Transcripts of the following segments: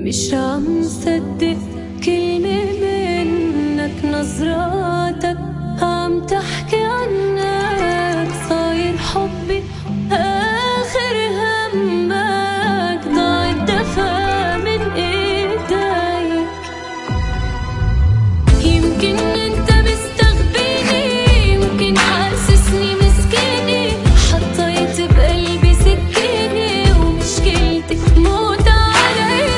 مش عم صدق كلمة منك، نظراتك عم تحكي عنك. صاير حبي آخر همك، ضاع الدفا من ايديك. يمكن انت مستغبيني، يمكن حاسسني مسكيني، حطيت بقلبي سكيني ومشكلتي موت علي.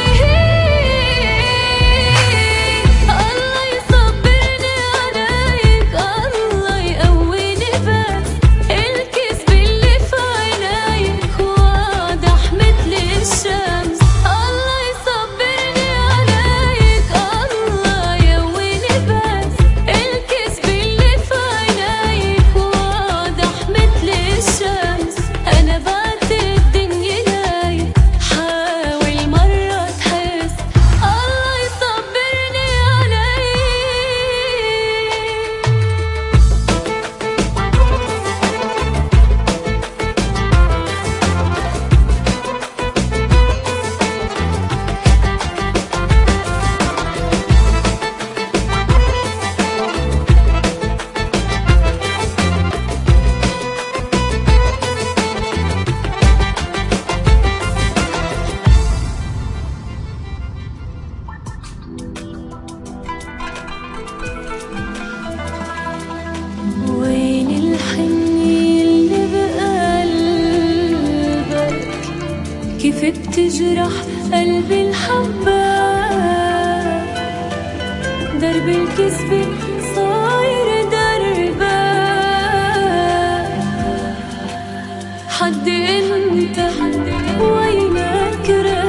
الله يصبرني عليك، الله يقويني، بس الكذب اللي في عينيك واضح مثل الشمس. الله يصبرني عليك، الله يقويني، بس الكذب اللي في عينيك واضح مثل الشمس. أنا بعت الدنيا لايق، حاول مرة تحس. الله يصبرني عليك. وين الحنية اللي بقلبك؟ كيف بتجرح قلبي الحباب؟ درب الكذب صاير دربك. حد انت وينك